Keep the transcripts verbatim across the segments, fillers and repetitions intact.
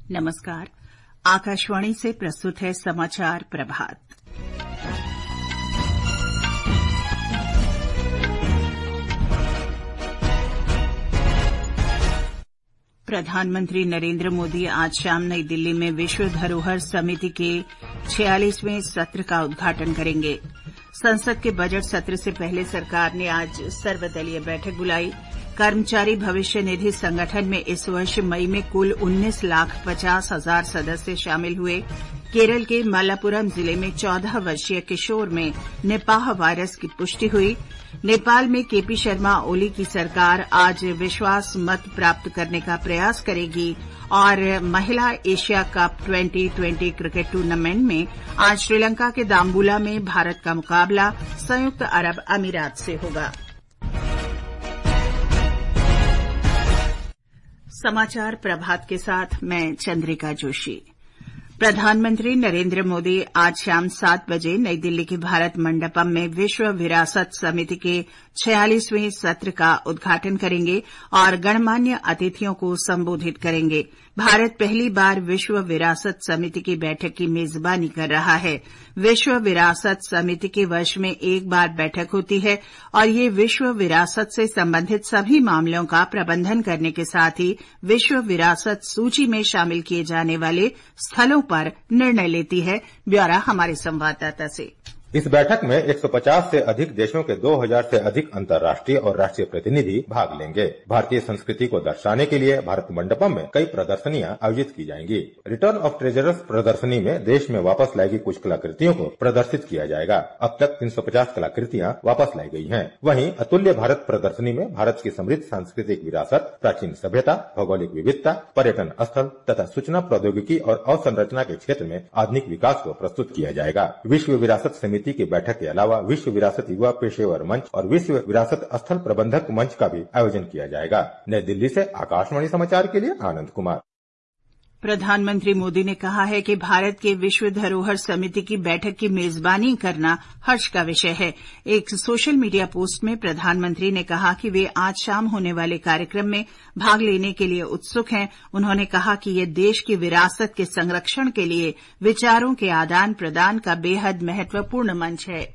नमस्कार। आकाशवाणी से प्रस्तुत है समाचार प्रभात। प्रधानमंत्री नरेंद्र मोदी आज शाम नई दिल्ली में विश्व धरोहर समिति के छियालीसवें सत्र का उद्घाटन करेंगे। संसद के बजट सत्र से पहले सरकार ने आज सर्वदलीय बैठक बुलाई। कर्मचारी भविष्य निधि संगठन में इस वर्ष मई में कुल उन्नीस लाख पचास हजार सदस्य शामिल हुए। केरल के मलप्पुरम जिले में चौदह वर्षीय किशोर में निपाह वायरस की पुष्टि हुई। नेपाल में केपी शर्मा ओली की सरकार आज विश्वास मत प्राप्त करने का प्रयास करेगी। और महिला Asia cup twenty twenty cricket tournament में आज श्रीलंका के दाम्बुला में भारत का मुकाबला संयुक्त अरब अमीरात से होगा। समाचार प्रभात के साथ मैं चंद्रिका जोशी। प्रधानमंत्री नरेंद्र मोदी आज शाम सात बजे नई दिल्ली के भारत मंडपम में विश्व विरासत समिति के छियालीसवें सत्र का उद्घाटन करेंगे और गणमान्य अतिथियों को संबोधित करेंगे। भारत पहली बार विश्व विरासत समिति की बैठक की मेजबानी कर रहा है। विश्व विरासत समिति के वर्ष में एक बार बैठक होती है और ये विश्व विरासत से संबंधित सभी मामलों का प्रबंधन करने के साथ ही विश्व विरासत सूची में शामिल किए जाने वाले स्थलों पर निर्णय लेती है। ब्यौरा हमारे संवाददाता से। इस बैठक में एक सौ पचास से अधिक देशों के दो हज़ार से अधिक अंतर्राष्ट्रीय और राष्ट्रीय प्रतिनिधि भाग लेंगे। भारतीय संस्कृति को दर्शाने के लिए भारत मंडपम में कई प्रदर्शनियां आयोजित की जाएंगी। रिटर्न ऑफ ट्रेजरर्स प्रदर्शनी में देश में वापस लाई गई कुछ कलाकृतियों को प्रदर्शित किया जाएगा। अब तक तीन सौ पचास कलाकृतियां वापस लाई गई हैं। वहीं अतुल्य भारत प्रदर्शनी में भारत की समृद्ध सांस्कृतिक विरासत, प्राचीन सभ्यता, भौगोलिक विविधता, पर्यटन स्थल तथा सूचना प्रौद्योगिकी और अवसंरचना के क्षेत्र में आधुनिक विकास को प्रस्तुत किया जाएगा। विश्व विरासत समिति की बैठक के अलावा विश्व विरासत युवा पेशेवर मंच और विश्व विरासत स्थल प्रबंधक मंच का भी आयोजन किया जाएगा। नई दिल्ली से आकाशवाणी समाचार के लिए आनंद कुमार। प्रधानमंत्री मोदी ने कहा है कि भारत के विश्व धरोहर समिति की बैठक की मेजबानी करना हर्ष का विषय है। एक सोशल मीडिया पोस्ट में प्रधानमंत्री ने कहा कि वे आज शाम होने वाले कार्यक्रम में भाग लेने के लिए उत्सुक हैं। उन्होंने कहा कि यह देश की विरासत के संरक्षण के लिए विचारों के आदान प्रदान का बेहद महत्वपूर्ण मंच है।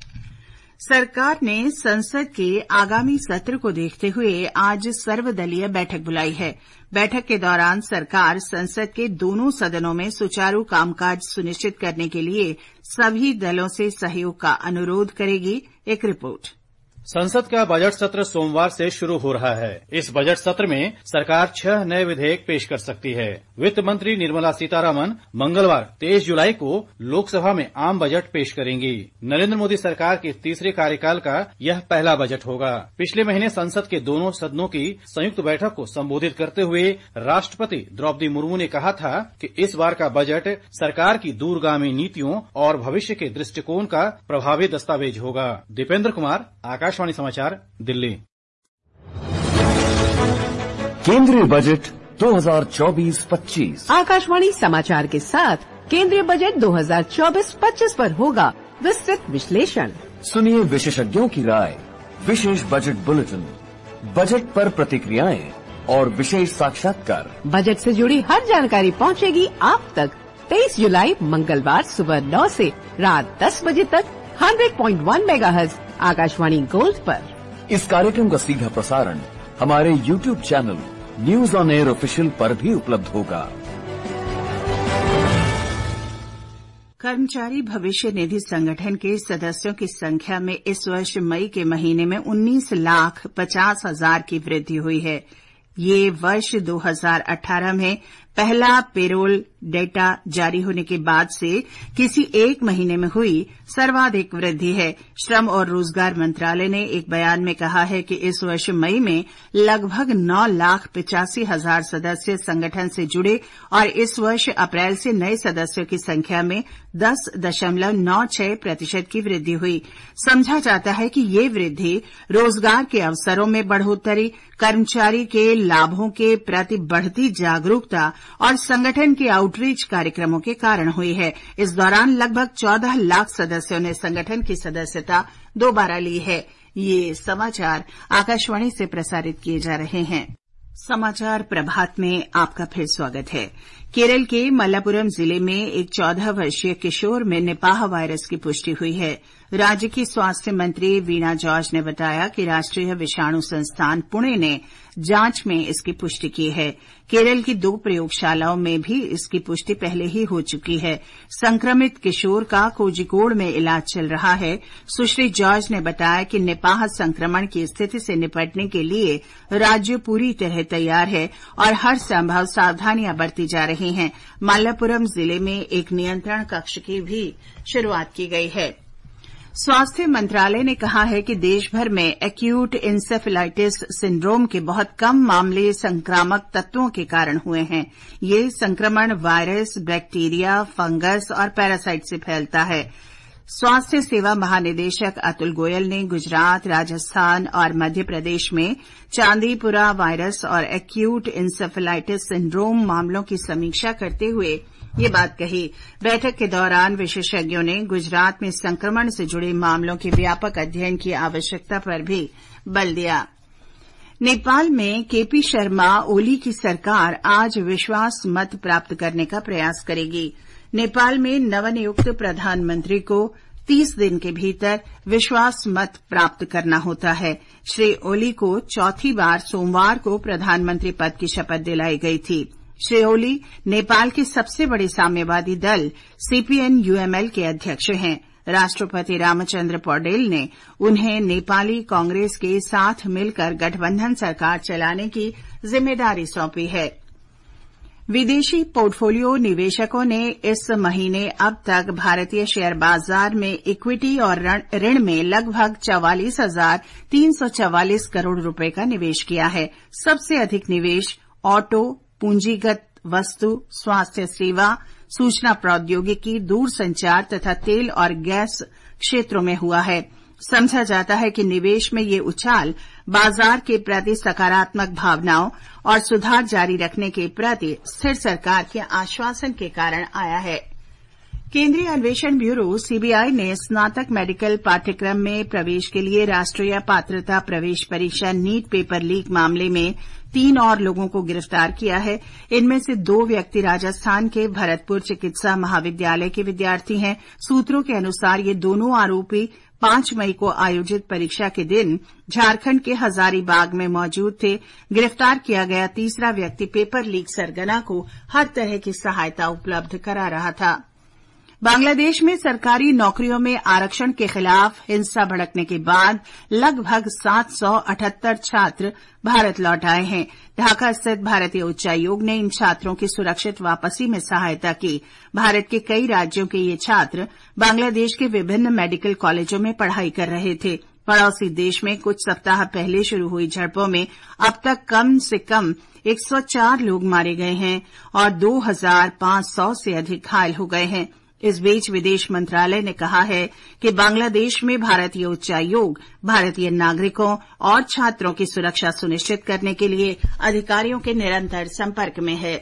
सरकार ने संसद के आगामी सत्र को देखते हुए आज सर्वदलीय बैठक बुलाई है। बैठक के दौरान सरकार संसद के दोनों सदनों में सुचारू कामकाज सुनिश्चित करने के लिए सभी दलों से सहयोग का अनुरोध करेगी। एक रिपोर्ट। संसद का बजट सत्र सोमवार से शुरू हो रहा है। इस बजट सत्र में सरकार छह नए विधेयक पेश कर सकती है। वित्त मंत्री निर्मला सीतारमण मंगलवार तेईस जुलाई को लोकसभा में आम बजट पेश करेंगी। नरेंद्र मोदी सरकार के तीसरे कार्यकाल का यह पहला बजट होगा। पिछले महीने संसद के दोनों सदनों की संयुक्त बैठक को संबोधित करते हुए राष्ट्रपति द्रौपदी मुर्मू ने कहा था कि इस बार का बजट सरकार की दूरगामी नीतियों और भविष्य के दृष्टिकोण का प्रभावी दस्तावेज होगा। दीपेंद्र कुमार, आकाशवाणी समाचार, दिल्ली। केंद्रीय बजट दो हज़ार चौबीस पच्चीस। आकाशवाणी समाचार के साथ केंद्रीय बजट दो हज़ार चौबीस पच्चीस पर होगा विस्तृत विश्लेषण। सुनिए विशेषज्ञों की राय, विशेष बजट बुलेटिन, बजट पर प्रतिक्रियाएं और विशेष साक्षात्कार। बजट से जुड़ी हर जानकारी पहुंचेगी आप तक तेईस जुलाई मंगलवार सुबह नौ से रात दस बजे तक सौ पॉइंट एक मेगाहर्ट्ज आकाशवाणी गोल्ड पर। इस कार्यक्रम का सीधा प्रसारण हमारे YouTube channel news on air official पर भी उपलब्ध होगा। कर्मचारी भविष्य निधि संगठन के सदस्यों की संख्या में इस वर्ष मई के महीने में उन्नीस लाख पचास हजार की वृद्धि हुई है। ये वर्ष दो हज़ार अठारह में पहला पेरोल डेटा जारी होने के बाद से किसी एक महीने में हुई सर्वाधिक वृद्धि है। श्रम और रोजगार मंत्रालय ने एक बयान में कहा है कि इस वर्ष मई में लगभग नौ लाख पिचासी हजार सदस्य संगठन से जुड़े और इस वर्ष अप्रैल से नए सदस्यों की संख्या में दस दशमलव नौ छह प्रतिशत की वृद्धि हुई। समझा जाता है कि ये वृद्धि रोजगार के अवसरों में बढ़ोतरी, कर्मचारी के लाभों के प्रति बढ़ती जागरूकता और संगठन के आउटरीच कार्यक्रमों के कारण हुई है। इस दौरान लगभग चौदह लाख सदस्यों ने संगठन की सदस्यता दोबारा ली है। ये समाचार आकाशवाणी से प्रसारित किए जा रहे हैं। समाचार प्रभात में आपका फिर स्वागत है। केरल के मल्लापुरम जिले में एक चौदह वर्षीय किशोर में निपाह वायरस की पुष्टि हुई है। राज्य की स्वास्थ्य मंत्री वीणा जॉर्ज ने बताया कि राष्ट्रीय विषाणु संस्थान पुणे ने जांच में इसकी पुष्टि की है। केरल की दो प्रयोगशालाओं में भी इसकी पुष्टि पहले ही हो चुकी है। संक्रमित किशोर का कोझिकोड में इलाज चल रहा है। सुश्री जॉर्ज ने बताया कि निपाह संक्रमण की स्थिति से निपटने के लिए राज्य पूरी तरह तैयार है और हर संभव सावधानियां बरती जा रही हैं। मल्लापुरम जिले में एक नियंत्रण कक्ष की भी शुरूआत की गई है। स्वास्थ्य मंत्रालय ने कहा है कि देश भर में एक्यूट इंसेफेलाइटिस सिंड्रोम के बहुत कम मामले संक्रामक तत्वों के कारण हुए हैं। ये संक्रमण वायरस, बैक्टीरिया, फंगस और पैरासाइट से फैलता है। स्वास्थ्य सेवा महानिदेशक अतुल गोयल ने गुजरात, राजस्थान और मध्य प्रदेश में चांदीपुरा वायरस और एक्यूट इंसेफेलाइटिस सिंड्रोम मामलों की समीक्षा करते हुए ये बात कही। बैठक के दौरान विशेषज्ञों ने गुजरात में संक्रमण से जुड़े मामलों के व्यापक अध्ययन की आवश्यकता पर भी बल दिया। नेपाल में केपी शर्मा ओली की सरकार आज विश्वास मत प्राप्त करने का प्रयास करेगी। नेपाल में नवनियुक्त प्रधानमंत्री को तीस दिन के भीतर विश्वास मत प्राप्त करना होता है। श्री ओली को चौथी बार सोमवार को प्रधानमंत्री पद की शपथ दिलाई गई थी। श्री ओली नेपाल के सबसे बड़े साम्यवादी दल सीपीएन यूएमएल के अध्यक्ष हैं। राष्ट्रपति रामचंद्र पौडेल ने उन्हें नेपाली कांग्रेस के साथ मिलकर गठबंधन सरकार चलाने की जिम्मेदारी सौंपी है। विदेशी पोर्टफोलियो निवेशकों ने इस महीने अब तक भारतीय शेयर बाजार में इक्विटी और ऋण में लगभग चौवालीस हजार तीन सौ चौवालीस करोड़ रुपए का निवेश किया है। सबसे अधिक निवेश ऑटो, पूंजीगत वस्तु, स्वास्थ्य सेवा, सूचना प्रौद्योगिकी, दूरसंचार तथा तेल और गैस क्षेत्रों में हुआ है। समझा जाता है कि निवेश में ये उछाल बाजार के प्रति सकारात्मक भावनाओं और सुधार जारी रखने के प्रति स्थिर सरकार के आश्वासन के कारण आया है। केंद्रीय अन्वेषण ब्यूरो सीबीआई ने स्नातक मेडिकल पाठ्यक्रम में प्रवेश के लिए राष्ट्रीय पात्रता प्रवेश परीक्षा नीट पेपर लीक मामले में तीन और लोगों को गिरफ्तार किया है। इनमें से दो व्यक्ति राजस्थान के भरतपुर चिकित्सा महाविद्यालय के विद्यार्थी हैं। सूत्रों के अनुसार ये दोनों आरोपी पांच मई को आयोजित परीक्षा के दिन झारखंड के हजारीबाग में मौजूद थे। गिरफ्तार किया गया तीसरा व्यक्ति पेपर लीक सरगना को हर तरह की सहायता उपलब्ध करा रहा था। बांग्लादेश में सरकारी नौकरियों में आरक्षण के खिलाफ हिंसा भड़कने के बाद लगभग सात सौ अठहत्तर छात्र भारत लौट आए हैं। ढाका स्थित भारतीय उच्चायोग ने इन छात्रों की सुरक्षित वापसी में सहायता की। भारत के कई राज्यों के ये छात्र बांग्लादेश के विभिन्न मेडिकल कॉलेजों में पढ़ाई कर रहे थे। पड़ोसी देश में कुछ सप्ताह पहले शुरू हुई झड़पों में अब तक कम से कम एक सौ चार लोग मारे गए हैं और दो हजार पांच सौ से अधिक घायल हो गए हैं। इस बीच विदेश मंत्रालय ने कहा है कि बांग्लादेश में भारतीय उच्चायोग भारतीय नागरिकों और छात्रों की सुरक्षा सुनिश्चित करने के लिए अधिकारियों के निरंतर संपर्क में है।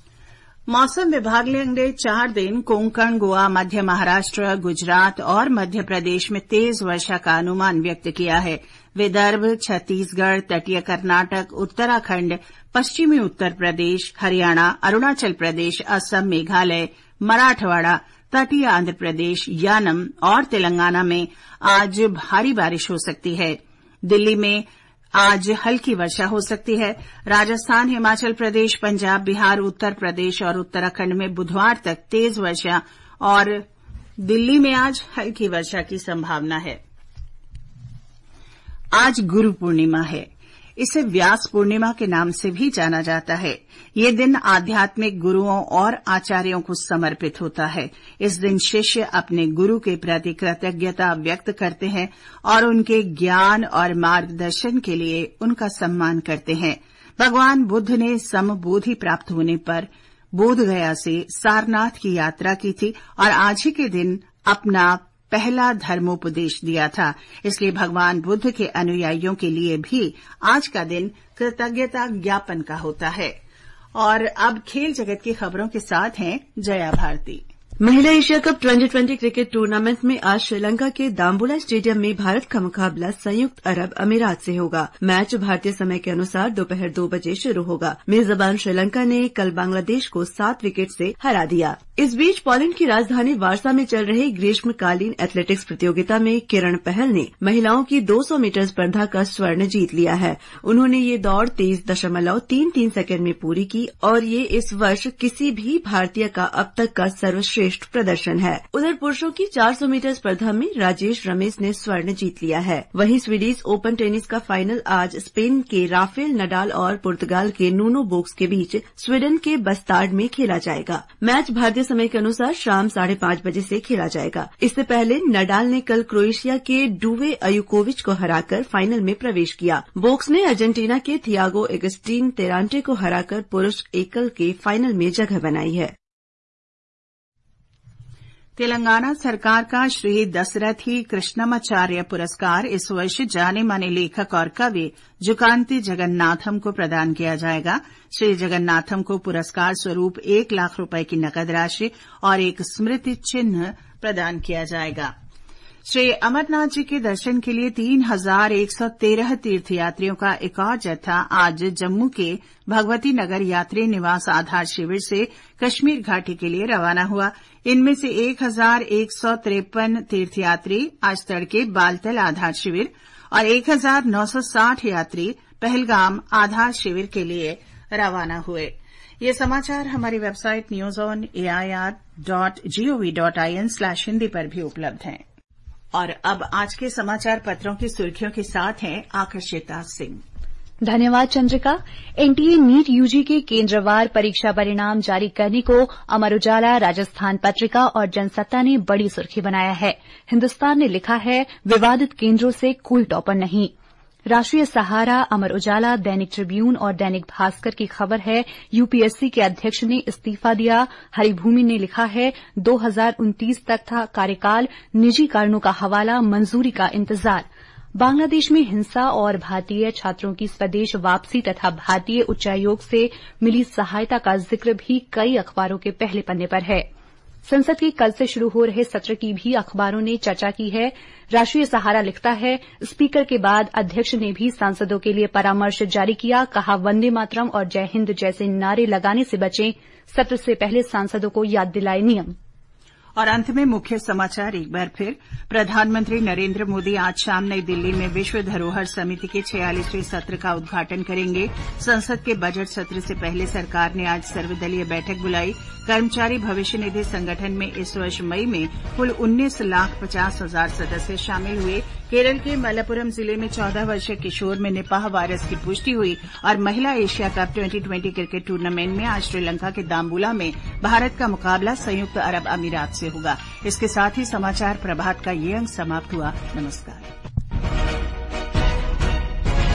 मौसम विभाग ने अगले चार दिन कोंकण, गोवा, मध्य महाराष्ट्र, गुजरात और मध्य प्रदेश में तेज वर्षा का अनुमान व्यक्त किया है। विदर्भ, छत्तीसगढ़, तटीय कर्नाटक, उत्तराखंड, पश्चिमी उत्तर प्रदेश, हरियाणा, अरूणाचल प्रदेश, असम, मेघालय, मराठवाड़ा, तटीय आंध्र प्रदेश, यानम और तेलंगाना में आज भारी बारिश हो सकती है। दिल्ली में आज हल्की वर्षा हो सकती है। राजस्थान, हिमाचल प्रदेश, पंजाब, बिहार, उत्तर प्रदेश और उत्तराखंड में बुधवार तक तेज वर्षा और दिल्ली में आज हल्की वर्षा की संभावना है। आज गुरु पूर्णिमा है। इसे व्यास पूर्णिमा के नाम से भी जाना जाता है। ये दिन आध्यात्मिक गुरुओं और आचार्यों को समर्पित होता है। इस दिन शिष्य अपने गुरु के प्रति कृतज्ञता व्यक्त करते हैं और उनके ज्ञान और मार्गदर्शन के लिए उनका सम्मान करते हैं। भगवान बुद्ध ने समबोधि प्राप्त होने पर बोधगया से सारनाथ की यात्रा की थी और आज ही के दिन अपना पहला धर्मोपदेश दिया था। इसलिए भगवान बुद्ध के अनुयायियों के लिए भी आज का दिन कृतज्ञता ज्ञापन का होता है। और अब खेल जगत की खबरों के साथ हैं जया भारती। महिला Asia cup twenty twenty cricket tournament में आज श्रीलंका के दाम्बुला स्टेडियम में भारत का मुकाबला संयुक्त अरब अमीरात से होगा। मैच भारतीय समय के अनुसार दोपहर दो बजे शुरू होगा। मेजबान श्रीलंका ने कल बांग्लादेश को सात विकेट से हरा दिया। इस बीच पोलैंड की राजधानी वार्सा में चल रही ग्रीष्मकालीन एथलेटिक्स प्रतियोगिता में किरण पहल ने महिलाओं की दो सौ मीटर स्पर्धा का स्वर्ण जीत लिया है। उन्होंने ये दौड़ तेईस दशमलव तीन तीन सेकेंड में पूरी की और ये इस वर्ष किसी भी भारतीय का अब तक का सर्वश्रेष्ठ प्रदर्शन है। उधर पुरुषों की चार सौ मीटर स्पर्धा में राजेश रमेश ने स्वर्ण जीत लिया है। वहीं स्वीडिश ओपन टेनिस का फाइनल आज स्पेन के राफेल नडाल और पुर्तगाल के नूनो बोक्स के बीच स्वीडन के बस्तार्ड में खेला जाएगा। मैच भारतीय समय के अनुसार शाम साढ़े पांच बजे से खेला जाएगा। इससे पहले नडाल ने कल क्रोएशिया के डुवे अयुकोविच को हराकर फाइनल में प्रवेश किया। बोक्स ने अर्जेंटीना के थियागो एगस्टीन तेरांटे को हराकर पुरुष एकल के फाइनल में जगह बनाई है। तेलंगाना सरकार का श्री दशरथी कृष्णमाचार्य पुरस्कार इस वर्ष जाने माने लेखक और कवि जुकांति जगन्नाथम को प्रदान किया जाएगा। श्री जगन्नाथम को पुरस्कार स्वरूप एक लाख रुपए की नकद राशि और एक स्मृति चिन्ह प्रदान किया जाएगा। श्री अमरनाथ जी के दर्शन के लिए तीन हजार एक सौ तेरह तीर्थयात्रियों का एक और जत्था आज जम्मू के भगवती नगर यात्री निवास आधार शिविर से कश्मीर घाटी के लिए रवाना हुआ। इनमें से एक हजार एक सौ तिरपन तीर्थयात्री आज तड़के बालतल आधार शिविर और एक हजार नौ सौ साठ यात्री पहलगाम आधार शिविर के लिए रवाना हुए। ये समाचार हमारी website news on AIR dot GOV dot IN slash Hindi पर भी उपलब्ध है। और अब आज के समाचार पत्रों की सुर्खियों के साथ हैं आकर्षिता सिंह। धन्यवाद चंद्रिका। एनटीए नीट यूजी के केंद्रवार परीक्षा परिणाम जारी करने को अमर उजाला, राजस्थान पत्रिका और जनसत्ता ने बड़ी सुर्खी बनाया है। हिन्दुस्तान ने लिखा है विवादित केंद्रों से कोई टॉपर नहीं। राष्ट्रीय सहारा, अमर उजाला, दैनिक ट्रिब्यून और दैनिक भास्कर की खबर है यूपीएससी के अध्यक्ष ने इस्तीफा दिया। हरिभूमि ने लिखा है दो हजार उनतीस तक था कार्यकाल, निजी कारणों का हवाला, मंजूरी का इंतजार। बांग्लादेश में हिंसा और भारतीय छात्रों की स्वदेश वापसी तथा भारतीय उच्चायोग से मिली सहायता का जिक्र भी कई अखबारों के पहले पन्ने पर है। संसद के कल से शुरू हो रहे सत्र की भी अखबारों ने चर्चा की है। राष्ट्रीय सहारा लिखता है स्पीकर के बाद अध्यक्ष ने भी सांसदों के लिए परामर्श जारी किया। कहा वंदे मातरम और जय हिंद जैसे नारे लगाने से बचें, सत्र से पहले सांसदों को याद दिलाए नियम। और अंत में मुख्य समाचार एक बार फिर। प्रधानमंत्री नरेंद्र मोदी आज शाम नई दिल्ली में विश्व धरोहर समिति के छियालीसवें सत्र का उद्घाटन करेंगे। संसद के बजट सत्र से पहले सरकार ने आज सर्वदलीय बैठक बुलाई। कर्मचारी भविष्य निधि संगठन में इस वर्ष मई में कुल उन्नीस लाख पचास हजार सदस्य शामिल हुए। केरल के मलप्पुरम जिले में चौदह वर्षीय किशोर में निपाह वायरस की पुष्टि हुई। और महिला Asia cup twenty twenty cricket tournament में आज श्रीलंका के दाम्बुला में भारत का मुकाबला संयुक्त अरब अमीरात से होगा। इसके साथ ही समाचार प्रभात का ये अंक समाप्त हुआ। नमस्कार।